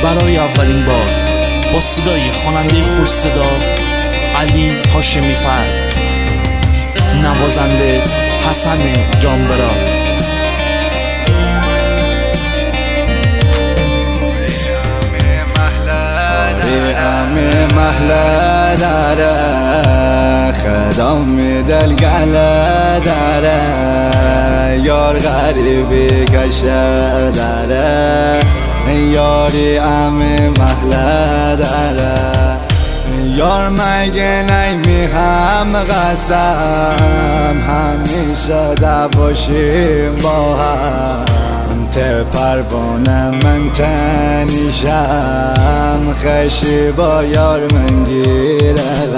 برای اولین بار با صدای خواننده خوش صدا علی هاشمی فر، نوازنده حسن جانبرا. محله داره خدام دل گله داره یار غریبی کشه داره یاری محله داره یار مگه نمیخم قسم همیشه باشیم با هم ته پروانه من تنیشم خشی با یار من گیره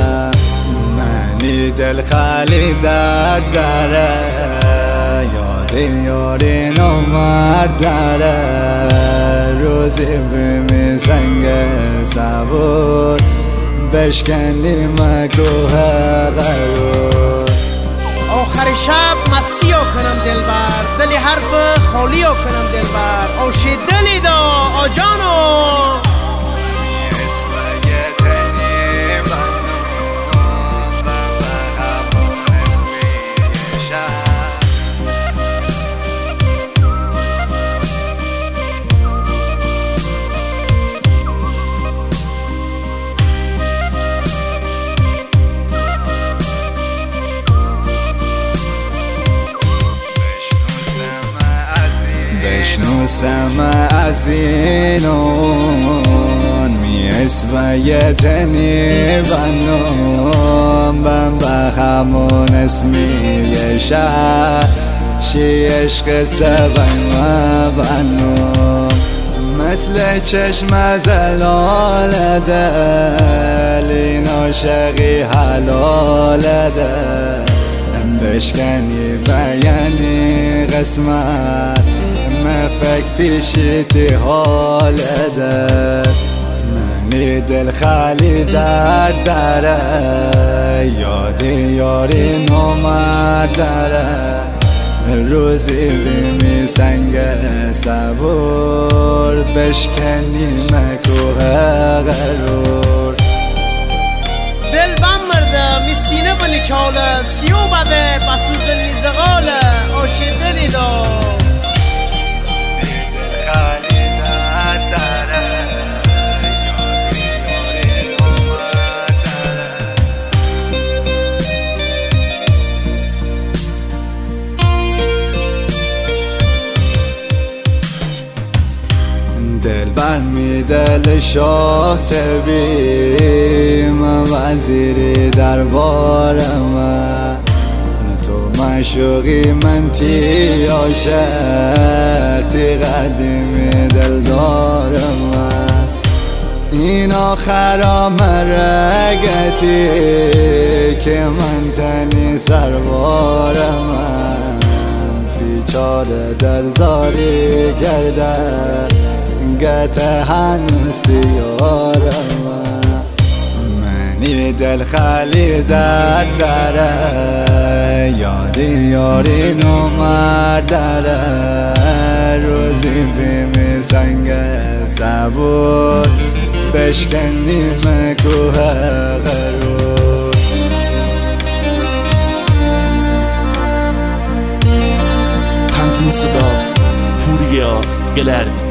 منی دل خالی درد داره یادی یاری نمرد داره روزی بمی سنگ صبور بشکنی مکروه قرور آخر شب مسیو کنم دلبر دلی حرف خالیو کنم دلبر آشی دلی دا آجانو بشنوسم از اینون میسویتنی بنون بم به همون اسمی شهر شی عشق سبن بنون مثل چشم زلال دل این عاشقی حلال دل بشکنی بیانی قسمت مفک پیشیتی حال دست منی دل خالی درد داره یادی یاری نمرد داره روزی بیمی سنگ صبور بشکنی مکروه قرور دل بم مرده می سینه بلی چاله سیو بده پسوز نیزغاله آشی دلی دا دل برمی دل شاه تبی من وزیری دربارم تو معشوقی من تی عاشق تی قدیمی دل دارم این آخر مرگتی که من تنی سربارم بیچاره در زاری کرده گت هنوز دیارم منی دل خالی درد داره یادی یاری نمرد داره روزی بیمی سنگ صبور بشکنی مکروه قرور تنظیم صدا پوریا گلردی.